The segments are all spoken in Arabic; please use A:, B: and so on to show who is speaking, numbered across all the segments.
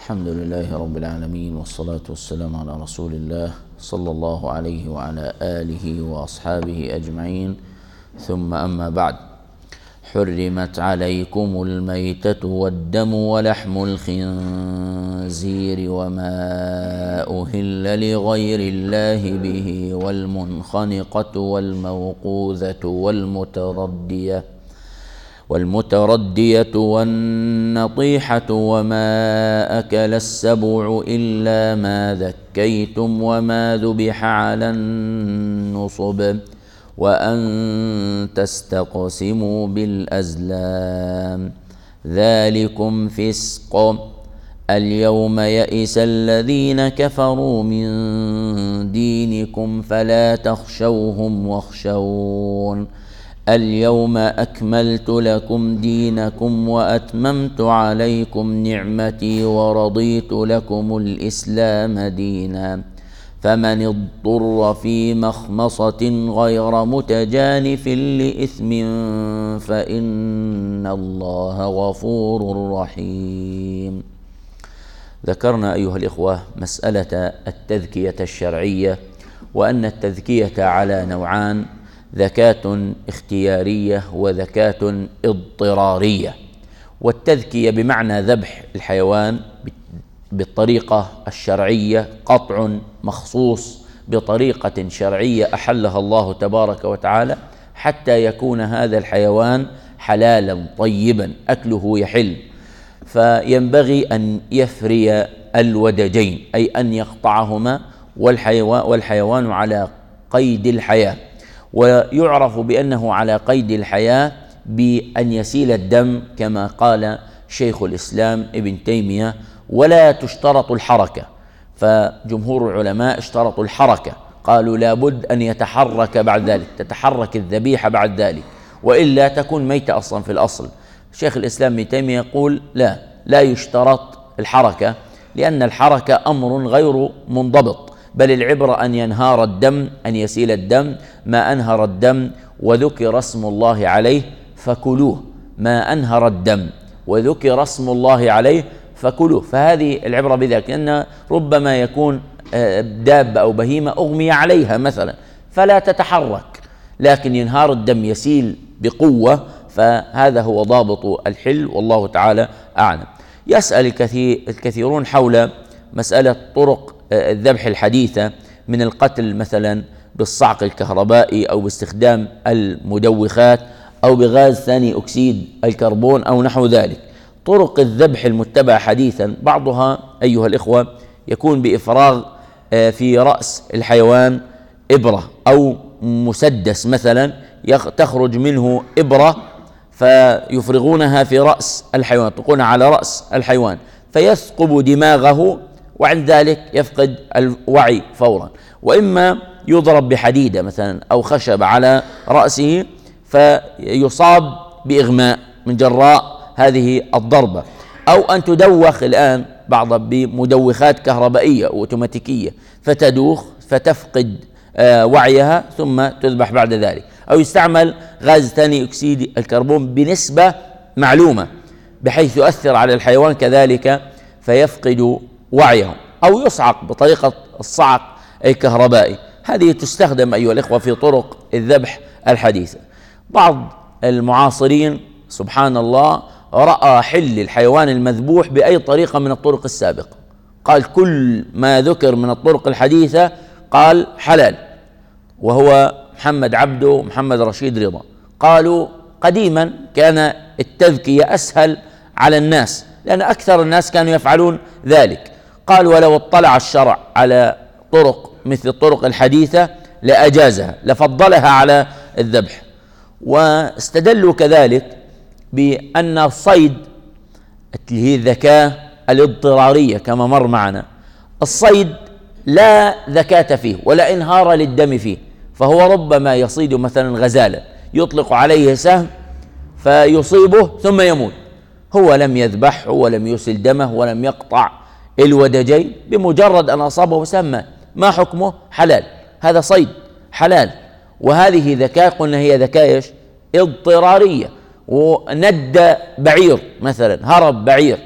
A: الحمد لله رب العالمين، والصلاة والسلام على رسول الله صلى الله عليه وعلى آله وأصحابه أجمعين، ثم أما بعد. حرمت عليكم الميتة والدم ولحم الخنزير وما أهل لغير الله به والمنخنقة والموقوذة والمتردية والنطيحة وما أكل السبع إلا ما ذكيتم وما ذبح على النصب وأن تستقسموا بالأزلام ذلكم فسق. اليوم يئس الذين كفروا من دينكم فلا تخشوهم واخشون. اليوم أكملت لكم دينكم وأتممت عليكم نعمتي ورضيت لكم الإسلام دينا. فمن اضطر في مخمصة غير متجانف لإثم فإن الله غفور رحيم. ذكرنا أيها الإخوة مسألة التذكية الشرعية، وأن التذكية على نوعان: ذكاة اختيارية وذكاة اضطرارية. والتذكية بمعنى ذبح الحيوان بالطريقة الشرعية، قطع مخصوص بطريقة شرعية أحلها الله تبارك وتعالى حتى يكون هذا الحيوان حلالا طيبا أكله يحل. فينبغي أن يفري الودجين، أي أن يقطعهما والحيوان على قيد الحياة. ويعرف بأنه على قيد الحياة بأن يسيل الدم كما قال شيخ الإسلام ابن تيمية: ولا تشترط الحركة. فجمهور العلماء اشترطوا الحركة، قالوا لابد أن يتحرك بعد ذلك، تتحرك الذبيحة بعد ذلك، وإلا تكون ميتة أصلا في الأصل. شيخ الإسلام ابن تيمية يقول لا يشترط الحركة، لأن الحركة أمر غير منضبط، بل العبرة أن ينهار الدم، أن يسيل الدم. ما أنهر الدم وذكر اسم الله عليه فكلوه، ما أنهر الدم وذكر اسم الله عليه فكلوه. فهذه العبرة بذلك، لأن ربما يكون دابة أو بهيمة أغمي عليها مثلا فلا تتحرك، لكن ينهار الدم يسيل بقوة، فهذا هو ضابط الحل، والله تعالى أعلم. يسأل الكثيرون حول مسألة طرق الذبح الحديثة من القتل مثلا بالصعق الكهربائي أو باستخدام المدوخات أو بغاز ثاني أكسيد الكربون أو نحو ذلك. طرق الذبح المتبعة حديثا بعضها أيها الإخوة يكون بإفراغ في رأس الحيوان إبرة أو مسدس مثلا، تخرج منه إبرة فيفرغونها في رأس الحيوان، يطلقون على رأس الحيوان فيثقب دماغه، وعند ذلك يفقد الوعي فورا. وإما يضرب بحديدة مثلا أو خشب على رأسه فيصاب بإغماء من جراء هذه الضربة، أو أن تدوخ الآن بعض بمدوخات كهربائية أوتوماتيكية فتدوخ فتفقد وعيها ثم تذبح بعد ذلك، أو يستعمل غاز ثاني أكسيد الكربون بنسبة معلومة بحيث يؤثر على الحيوان كذلك فيفقد وعيه، أو يصعق بطريقة الصعق الكهربائي. هذه تستخدم أيها الإخوة في طرق الذبح الحديثة. بعض المعاصرين سبحان الله رأى حل الحيوان المذبوح بأي طريقة من الطرق السابقة، قال كل ما ذكر من الطرق الحديثة قال حلال، وهو محمد عبده ومحمد رشيد رضا. قالوا قديما كان التذكية أسهل على الناس، لأن أكثر الناس كانوا يفعلون ذلك. قال ولو اطلع الشرع على طرق مثل الطرق الحديثة لأجازها، لفضلها على الذبح. واستدلوا كذلك بأن الصيد اللي هي الذكاة الاضطرارية كما مر معنا، الصيد لا ذكاة فيه ولا إنهار للدم فيه، فهو ربما يصيد مثلا غزالا يطلق عليه سهم فيصيبه ثم يموت، هو لم يذبحه ولم يسل دمه ولم يقطع الودجين، بمجرد أن أصابه سهما ما حكمه؟ حلال. هذا صيد حلال. وهذه ذكاء قلنا هي ذكاء اضطرارية. وند بعير مثلا، هرب بعير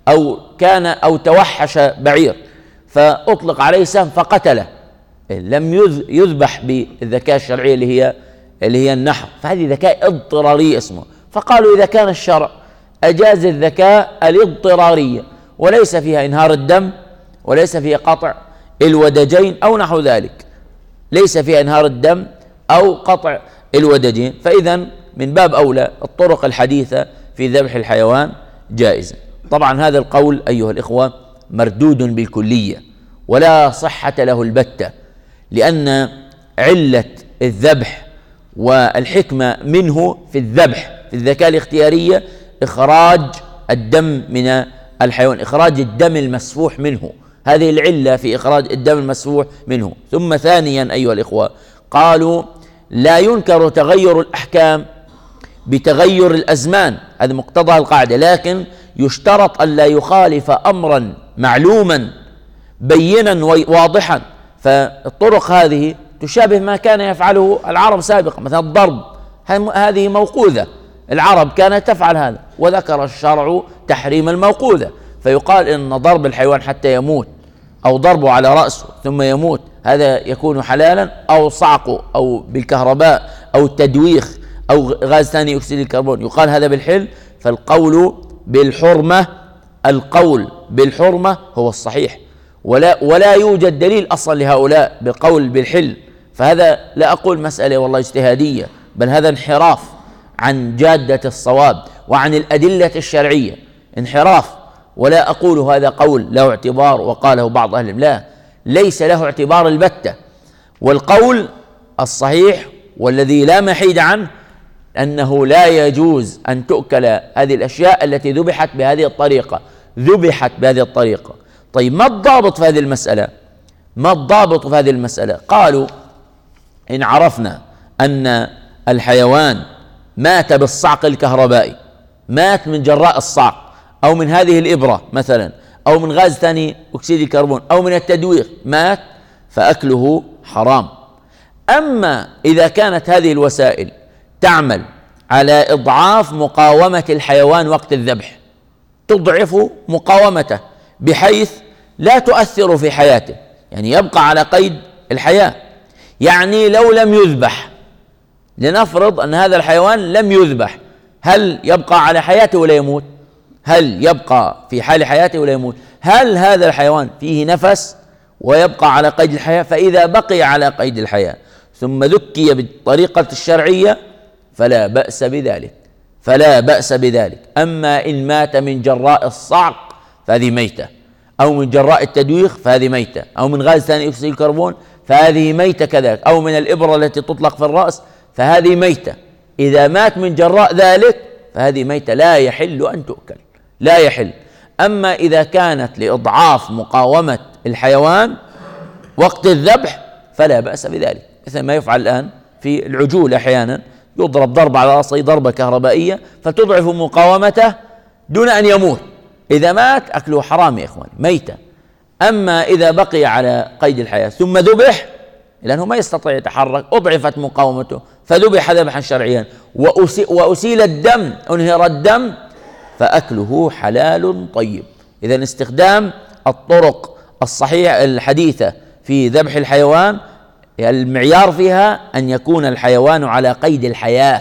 A: أو توحش بعير فأطلق عليه سهم فقتله، لم يذبح بالذكاء الشرعية اللي هي النحر، فهذه ذكاء اضطرارية اسمه. فقالوا إذا كان الشرع أجاز الذكاء الاضطرارية وليس فيها إنهار الدم وليس فيها قطع الودجين أو نحو ذلك، ليس فيها إنهار الدم أو قطع الودجين، فإذا من باب أولى الطرق الحديثة في ذبح الحيوان جائزة. طبعا هذا القول أيها الإخوة مردود بالكلية ولا صحة له البتة، لأن علة الذبح والحكمة منه في الذبح في الذكاء الاختيارية إخراج الدم من الحيوان، إخراج الدم المسفوح منه، هذه العلة في إخراج الدم المسفوح منه. ثم ثانيا أيها الإخوة قالوا لا ينكر تغير الأحكام بتغير الأزمان، هذا مقتضى القاعدة، لكن يشترط أن لا يخالف أمرا معلوما بينا واضحا. فالطرق هذه تشابه ما كان يفعله العرب سابقا، مثلا الضرب، هذه موقوذة، العرب كانت تفعل هذا وذكر الشرع تحريم الموقوذة، فيقال إن ضرب الحيوان حتى يموت أو ضربه على رأسه ثم يموت هذا يكون حلالا، أو صعقه أو بالكهرباء أو التدويخ أو غاز ثاني أكسيد الكربون يقال هذا بالحل. فالقول بالحرمة، القول بالحرمة هو الصحيح، ولا يوجد دليل أصلا لهؤلاء بالقول بالحل، فهذا لا أقول مسألة والله اجتهادية، بل هذا انحراف عن جادة الصواب وعن الأدلة الشرعية، انحراف. ولا أقول هذا قول له اعتبار وقاله بعض أهل العلم، لا، ليس له اعتبار البتة. والقول الصحيح والذي لا محيد عنه أنه لا يجوز أن تؤكل هذه الأشياء التي ذبحت بهذه الطريقة. طيب ما الضابط في هذه المسألة؟ قالوا إن عرفنا أن الحيوان مات بالصعق الكهربائي، مات من جراء الصعق أو من هذه الإبرة مثلا أو من غاز ثاني أكسيد الكربون أو من التدوير مات، فأكله حرام. أما إذا كانت هذه الوسائل تعمل على إضعاف مقاومة الحيوان وقت الذبح، تضعف مقاومته بحيث لا تؤثر في حياته، يعني يبقى على قيد الحياة، يعني لو لم يذبح، لنفرض أن هذا الحيوان لم يذبح، هل يبقى على حياته ولا يموت؟ هل يبقى في حال حياته ولا يموت؟ هل هذا الحيوان فيه نفس ويبقى على قيد الحياة؟ فإذا بقي على قيد الحياة ثم ذكي بالطريقة الشرعية فلا بأس بذلك. أما إن مات من جراء الصعق فهذه ميتة، أو من جراء التدويخ فهذه ميتة، أو من غاز ثاني أكسيد الكربون فهذه ميتة كذلك، أو من الإبرة التي تطلق في الرأس فهذه ميتة. إذا مات من جراء ذلك فهذه ميتة لا يحل أن تؤكل، لا يحل. أما إذا كانت لإضعاف مقاومة الحيوان وقت الذبح فلا بأس بذلك، مثل ما يفعل الآن في العجول، أحيانا يضرب ضربة على رأسه، ضربة كهربائية فتضعف مقاومته دون أن يموت، إذا مات أكله حرام يا إخواني، ميتة. أما إذا بقي على قيد الحياة ثم ذبح، لأنه ما يستطيع يتحرك، أضعفت مقاومته فذبح ذبحا شرعيا وأسيل الدم، أنهر الدم، فأكله حلال طيب. إذن استخدام الطرق الصحيحة الحديثة في ذبح الحيوان المعيار فيها أن يكون الحيوان على قيد الحياة،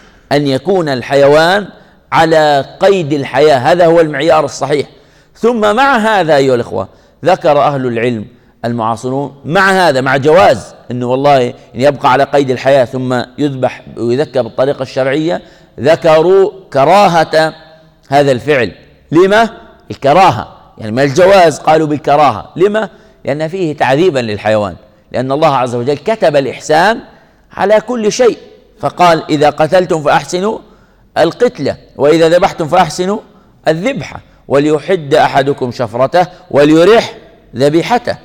A: هذا هو المعيار الصحيح. ثم مع هذا أيها الإخوة ذكر أهل العلم المعاصرون مع هذا، مع جواز أنه والله إن يبقى على قيد الحياة ثم يذبح ويذكى بالطريقة الشرعية، ذكروا كراهة هذا الفعل. لما الكراهة؟ يعني ما الجواز، قالوا بالكراهة. لما؟ لأن فيه تعذيبا للحيوان، لأن الله عز وجل كتب الإحسان على كل شيء، فقال إذا قتلتم فأحسنوا القتلة، وإذا ذبحتم فأحسنوا الذبحة، وليحد أحدكم شفرته وليرح ذبيحته،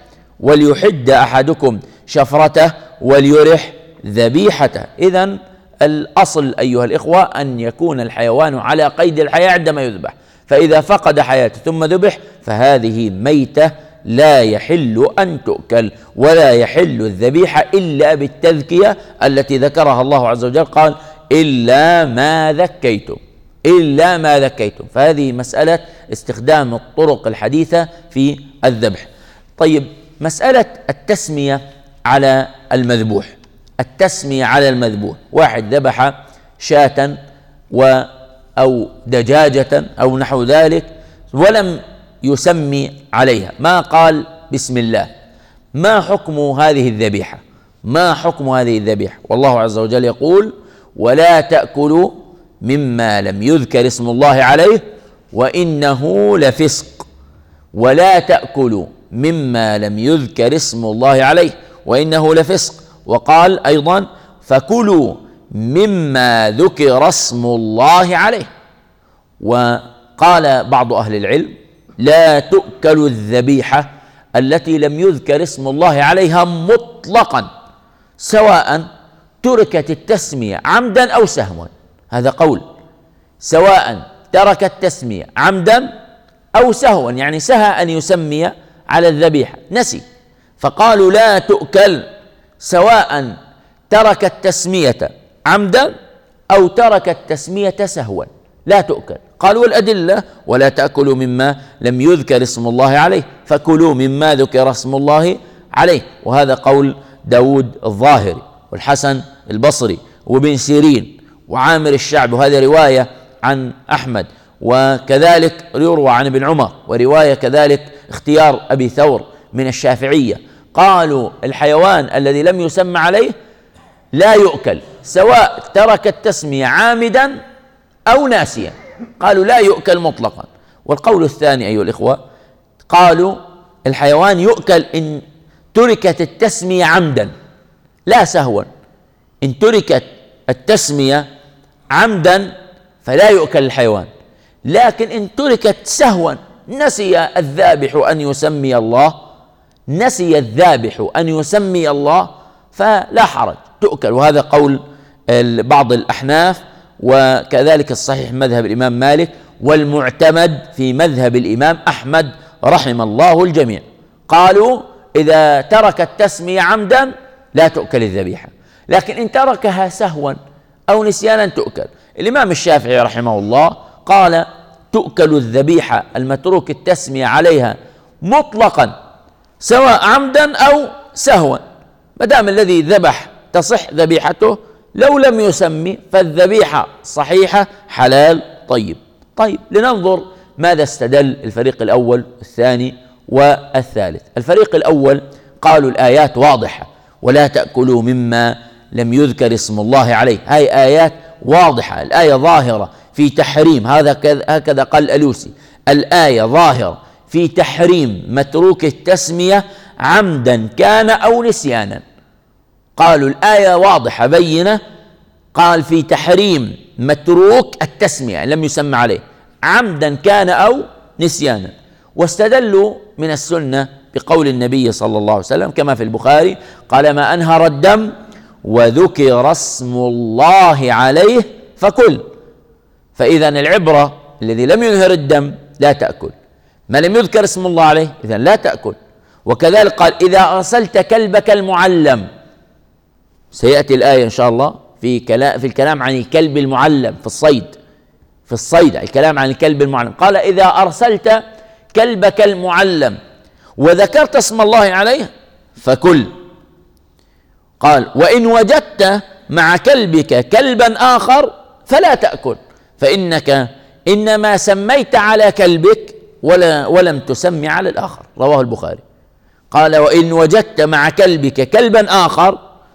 A: إذن الأصل أيها الإخوة أن يكون الحيوان على قيد الحياة عندما يذبح، فإذا فقد حياته ثم ذبح فهذه ميتة لا يحل أن تؤكل، ولا يحل الذبيحة إلا بالتذكية التي ذكرها الله عز وجل، قال إلا ما ذكيتم، إلا ما ذكيتم. فهذه مسألة استخدام الطرق الحديثة في الذبح. طيب، مسألة التسمية على المذبوح. التسمية على المذبوح، واحد ذبح شاة أو دجاجة أو نحو ذلك ولم يسمي عليها، ما قال بسم الله، ما حكم هذه الذبيحة؟ ما حكم هذه الذبيحة؟ والله عز وجل يقول: ولا تأكلوا مما لم يذكر اسم الله عليه وإنه لفسق. ولا تأكلوا مما لم يذكر اسم الله عليه وإنه لفسق. وقال أيضا: فكلوا مما ذكر اسم الله عليه. وقال بعض أهل العلم: لا تؤكل الذبيحة التي لم يذكر اسم الله عليها مطلقا، سواء تركت التسمية عمدا أو سهوا. هذا قول، سواء ترك التسمية عمدا أو سهوا، يعني سهى أن يسمي على الذبيحة، نسي، فقالوا لا تؤكل سواء ترك التسمية عمدا أو ترك التسمية سهوا، لا تؤكل. قالوا: والأدلة: ولا تأكلوا مما لم يذكر اسم الله عليه، فكلوا مما ذكر اسم الله عليه. وهذا قول داود الظاهري والحسن البصري وابن سيرين وعامر الشعبي، وهذه رواية عن أحمد، وكذلك يروى عن ابن عمر، ورواية كذلك اختيار أبي ثور من الشافعية. قالوا: الحيوان الذي لم يسمى عليه لا يؤكل، سواء ترك التسمية عامدا أو ناسيا. قالوا لا يؤكل مطلقا. والقول الثاني أيها الإخوة، قالوا: الحيوان يؤكل إن تركت التسمية عمدا لا سهوا. إن تركت التسمية عمدا فلا يؤكل الحيوان، لكن إن تركت سهوا، نسي الذابح أن يسمي الله، نسي الذابح أن يسمي الله، فلا حرج، تؤكل. وهذا قول بعض الأحناف، وكذلك الصحيح مذهب الإمام مالك، والمعتمد في مذهب الإمام أحمد رحم الله الجميع. قالوا: إذا ترك التسمية عمدا لا تؤكل الذبيحة، لكن إن تركها سهوا أو نسيانا تؤكل. الإمام الشافعي رحمه الله قال: تؤكل الذبيحة المتروك التسمية عليها مطلقا، سواء عمدا أو سهوا، ما دام الذي ذبح تصح ذبيحته، لو لم يسمي فالذبيحة صحيحة حلال طيب. طيب، لننظر ماذا استدل الفريق الأول والثاني والثالث. الفريق الأول قالوا: الآيات واضحة، ولا تأكلوا مما لم يذكر اسم الله عليه، هاي آيات واضحة، الآية ظاهرة في تحريم، هكذا قال الألوسي، الآية ظاهرة في تحريم متروك التسمية عمدا كان أو نسيانا. قالوا الآية واضحة بينة، قال في تحريم متروك التسمية لم يسمى عليه عمدا كان أو نسيانا. واستدلوا من السنة بقول النبي صلى الله عليه وسلم كما في البخاري: قال: ما أنهر الدم وذكر اسم الله عليه فكل. فإذا العبرة الذي لم ينهر الدم لا تأكل، ما لم يذكر اسم الله عليه إذا لا تأكل. وكذلك قال: إذا أرسلت كلبك المعلم، سيأتي الآية إن شاء الله في الكلام عن الكلب المعلم في الصيد الكلام عن الكلب المعلم. قال: إذا أرسلت كلبك المعلم وذكرت اسم الله عليه فكل. قال: وإن وجدت مع كلبك كلبا آخر فلا تأكل، فإنك إنما سميت على كلبك ولم تسمي على الآخر. رواه البخاري. قال: وإن وجدت مع كلبك كلبا آخر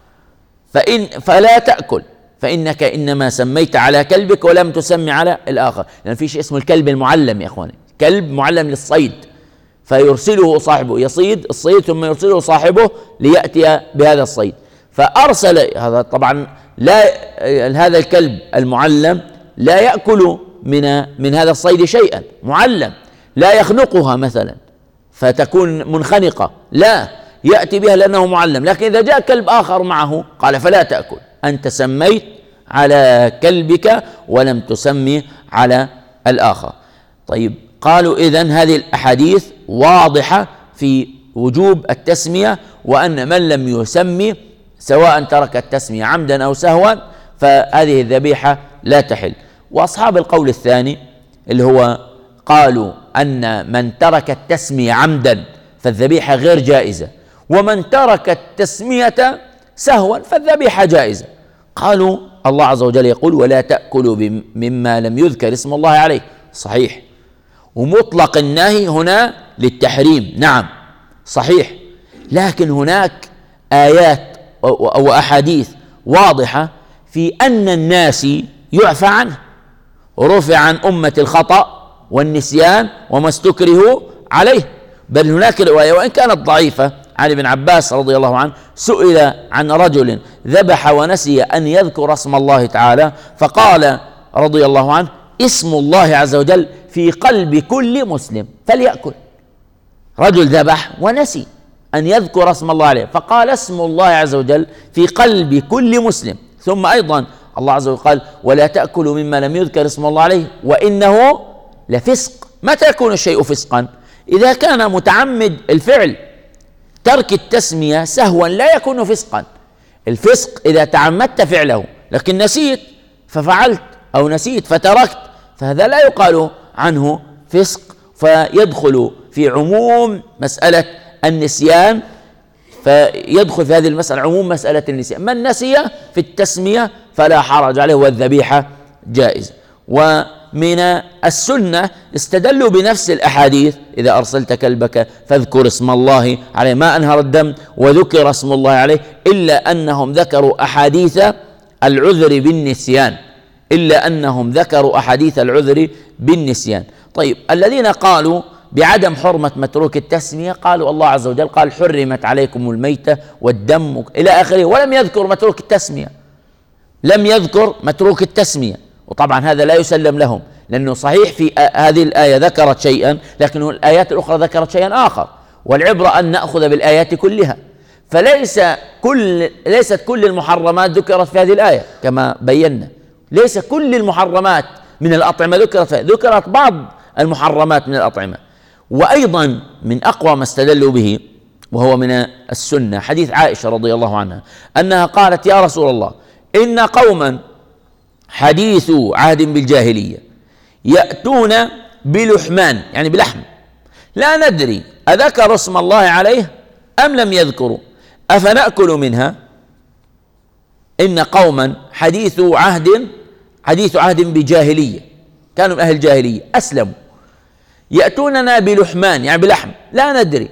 A: فلا تأكل، فإنك إنما سميت على كلبك ولم تسمي على الآخر. لأن في شيء اسمه الكلب المعلم يا إخواني، كلب معلم للصيد، فيرسله صاحبه يصيد الصيد ثم يرسله صاحبه ليأتي بهذا الصيد، فأرسل هذا. طبعا لا هذا الكلب المعلم لا يأكل من هذا الصيد شيئا، معلم، لا يخنقها مثلا فتكون منخنقة، لا، يأتي بها لأنه معلم. لكن إذا جاء كلب آخر معه قال: فلا تأكل، أنت سميت على كلبك ولم تسمي على الآخر. طيب، قالوا إذن هذه الأحاديث واضحة في وجوب التسمية، وأن من لم يسمي سواء ترك التسمية عمدا أو سهوا فهذه الذبيحة لا تحل. وأصحاب القول الثاني اللي هو قالوا أن من ترك التسمية عمدا فالذبيحة غير جائزة، ومن ترك التسمية سهوا فالذبيحة جائزة. قالوا الله عز وجل يقول ولا تأكلوا مما لم يذكر اسم الله عليه، صحيح، ومطلق النهي هنا للتحريم، نعم صحيح، لكن هناك آيات أو أحاديث واضحة في أن الناس يعفى عنه، رفع عن أمة الخطأ والنسيان وما استكرهوا عليه. بل هناك رواية وإن كانت ضعيفة عن ابن عباس رضي الله عنه سئل عن رجل ذبح ونسي أن يذكر اسم الله تعالى، فقال رضي الله عنه اسم الله عز وجل في قلب كل مسلم فليأكل. رجل ذبح ونسي أن يذكر اسم الله عليه، فقال اسم الله عز وجل في قلب كل مسلم. ثم أيضا الله عز وجل قال ولا تأكلوا مما لم يذكر اسم الله عليه وإنه لفسق. متى يكون الشيء فسقا؟ إذا كان متعمد الفعل. ترك التسمية سهوا لا يكون فسقا. الفسق إذا تعمدت فعله لكن نسيت ففعلت أو نسيت فتركت، فهذا لا يقال عنه فسق، فيدخل في عموم مسألة النسيان، فيدخل في هذه المسألة عموم مسألة النسيان. من نسي في التسمية فلا حرج عليه والذبيحة جائزة. ومن السنة استدلوا بنفس الأحاديث إذا أرسلت كلبك فاذكر اسم الله عليه ما أنهر الدم وذكر اسم الله عليه، إلا أنهم ذكروا أحاديث العذر بالنسيان، إلا أنهم ذكروا أحاديث العذر بالنسيان. طيب الذين قالوا بعدم حرمة متروك التسمية قالوا الله عز وجل قال حرمت عليكم الميتة والدم إلى آخره، ولم يذكر متروك التسمية، لم يذكر متروك التسمية. وطبعا هذا لا يسلم لهم، لأنه صحيح في هذه الآية ذكرت شيئا لكن الآيات الأخرى ذكرت شيئا آخر، والعبرة أن نأخذ بالآيات كلها. ليست كل المحرمات ذكرت في هذه الآية كما بينا، ليس كل المحرمات من الأطعمة ذكرت بعض المحرمات من الأطعمة. وأيضا من أقوى ما استدلوا به وهو من السنة حديث عائشة رضي الله عنها أنها قالت يا رسول الله إن قوما حديث عهد بالجاهلية يأتون بلحمان يعني بلحم لا ندري أذكر اسم الله عليه أم لم يذكروا أفنأكل منها. إن قوما حديث عهد بجاهلية، كانوا من أهل الجاهلية أسلموا، يأتوننا بلحمان يعني بلحم لا ندري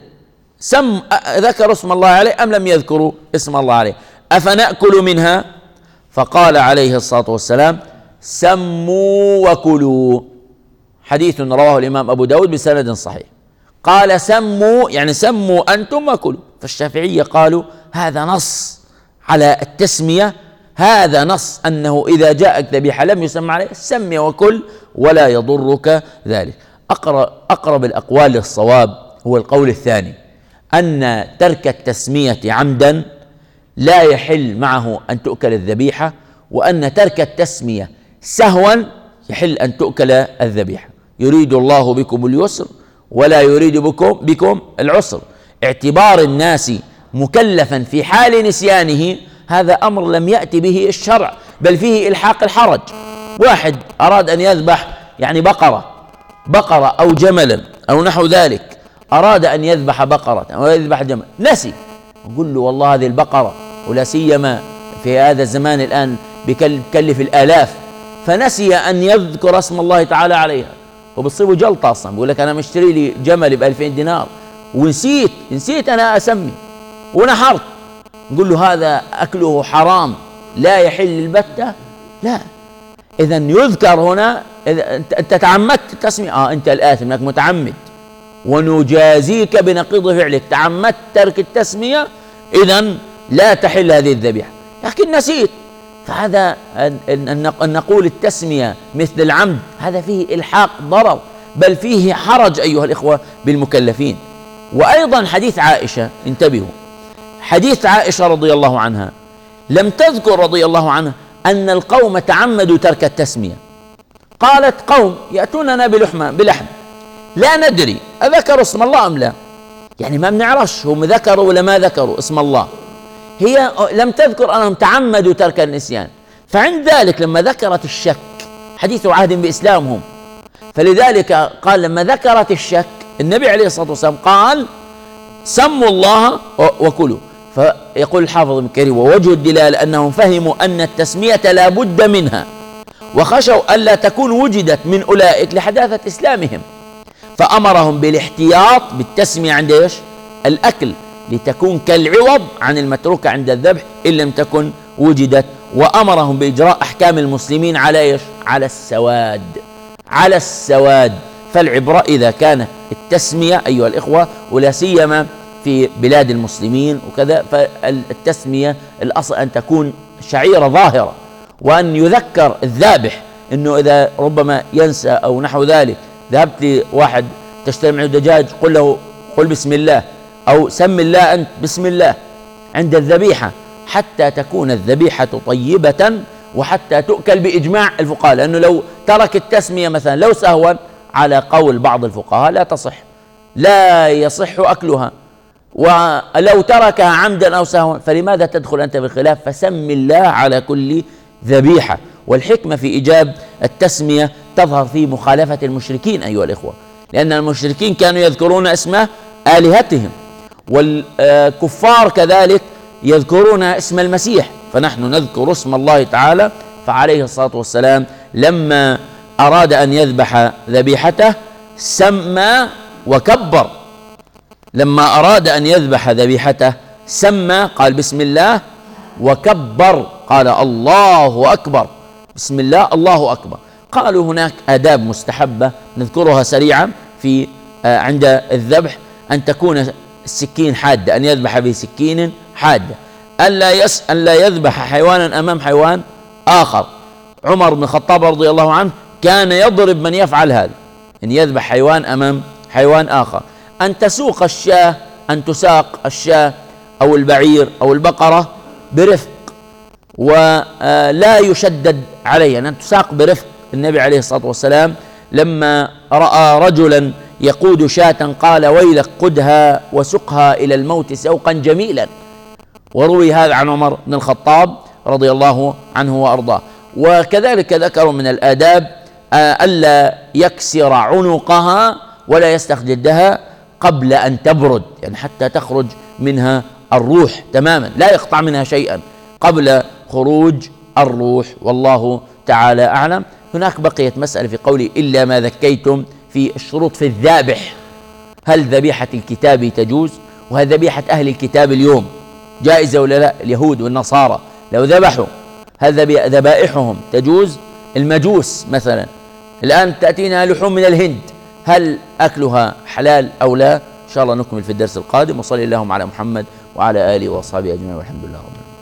A: ذكر اسم الله عليه أم لم يذكروا اسم الله عليه أفنأكل منها. فقال عليه الصلاة والسلام سموا وكلوا. حديث رواه الإمام أبو داود بسند صحيح. قال سموا يعني سموا أنتم وكلوا. فالشافعية قالوا هذا نص على التسمية، هذا نص أنه إذا جاءك ذبيحة لم يسمى عليه سمي وكل ولا يضرك ذلك. أقرب الأقوال للصواب هو القول الثاني، أن ترك التسمية عمدا لا يحل معه أن تؤكل الذبيحة، وأن ترك التسمية سهوا يحل أن تؤكل الذبيحة. يريد الله بكم اليسر ولا يريد بكم العسر. اعتبار الناس مكلفا في حال نسيانه هذا أمر لم يأتي به الشرع، بل فيه إلحاق الحرج. واحد أراد أن يذبح يعني بقرة أو جملا أو نحو ذلك، أراد أن يذبح بقرة أو يذبح جمل، نسي، نقول له والله هذه البقرة ولا سيما في هذا الزمان الآن بكلف الآلاف، فنسي أن يذكر اسم الله تعالى عليها، وبتصيبه جلطة أصلا. بيقول لك أنا مشتري لي جمل ب2000 دينار ونسيت أنا أسمي ونحرت، نقول له هذا أكله حرام لا يحل البتة. لا، إذن يذكر هنا إذا أنت تعمدت التسمية أنت الآثم أنك متعمد، ونجازيك بنقيض فعلك. تعمدت ترك التسمية إذن لا تحل هذه الذبيحة، لكن نسيت، فهذا أن نقول التسمية مثل العمد هذا فيه إلحاق ضرر، بل فيه حرج أيها الإخوة بالمكلفين. وأيضا حديث عائشة، انتبهوا، حديث عائشة رضي الله عنها لم تذكر رضي الله عنها أن القوم تعمدوا ترك التسمية. قالت قوم يأتوننا بلحم لا ندري أذكروا اسم الله أم لا، يعني ما بنعرفش هم ذكروا ولا ما ذكروا اسم الله. هي لم تذكر أنهم تعمدوا ترك النسيان، فعند ذلك لما ذكرت الشك حديث عهد بإسلامهم. فلذلك قال لما ذكرت الشك النبي عليه الصلاة والسلام قال سموا الله وكلوا. فيقول الحافظ ابن كثير ووجه الدلالة أنهم فهموا أن التسمية لا بد منها، وخشوا ألا تكون وجدت من أولئك لحداثة إسلامهم، فأمرهم بالاحتياط بالتسمية عند إيش؟ الأكل، لتكون كالعوض عن المتروكة عند الذبح إن لم تكن وجدت. وأمرهم بإجراء أحكام المسلمين على إيش؟ على السواد، على السواد. فالعبرة إذا كانت التسمية أيها الإخوة، ولا سيما في بلاد المسلمين وكذا، فالتسمية الأصل أن تكون شعيرة ظاهرة، وأن يذكر الذابح أنه إذا ربما ينسى أو نحو ذلك، ذهبت لواحد تشتري معه دجاج قل له قل بسم الله، أو سم الله أنت بسم الله عند الذبيحة، حتى تكون الذبيحة طيبة وحتى تؤكل بإجماع الفقهاء. لأنه لو ترك التسمية مثلا لو سهوا على قول بعض الفقهاء لا تصح، لا يصح أكلها، ولو تركها عمدا أو سهوا فلماذا تدخل أنت بالخلاف؟ فسم الله على كل ذبيحة. والحكمة في إيجاب التسمية تظهر في مخالفة المشركين أيها الإخوة، لأن المشركين كانوا يذكرون اسم آلهتهم، والكفار كذلك يذكرون اسم المسيح، فنحن نذكر اسم الله تعالى. فعليه الصلاة والسلام لما أراد أن يذبح ذبيحته سمى وكبر، لما أراد أن يذبح ذبيحته سمى قال بسم الله وكبر، قال الله أكبر، بسم الله الله أكبر. قالوا هناك آداب مستحبة نذكرها سريعا في عند الذبح، أن تكون السكين حادة، أن يذبح بسكين حادة، ألا يذبح حيوانا أمام حيوان آخر. عمر بن الخطاب رضي الله عنه كان يضرب من يفعل هذا، أن يذبح حيوان أمام حيوان آخر. أن تسوق الشاة، أن تساق الشاة أو البعير أو البقرة برفق ولا يشدد عليها، أن تساق برفق. النبي عليه الصلاة والسلام لما رأى رجلا يقود شاة قال ويلك قدها وسقها إلى الموت سوقا جميلا، وروي هذا عن عمر بن الخطاب رضي الله عنه وأرضاه. وكذلك ذكروا من الآداب ألا يكسر عنقها ولا يستخددها قبل أن تبرد، يعني حتى تخرج منها الروح تماما، لا يقطع منها شيئا قبل خروج الروح، والله تعالى أعلم. هناك بقيت مسألة في قولي إلا ما ذكيتم في الشروط في الذابح، هل ذبيحة الكتاب تجوز؟ وهل ذبيحة أهل الكتاب اليوم جائزة ولا لا؟ اليهود والنصارى لو ذبحوا هل ذبائحهم تجوز؟ المجوس مثلا الآن تأتينا لحوم من الهند، هل أكلها حلال أو لا؟ إن شاء الله نكمل في الدرس القادم، وصلي اللهم على محمد وعلى آله وأصحابه أجمعين، والحمد لله رب العالمين.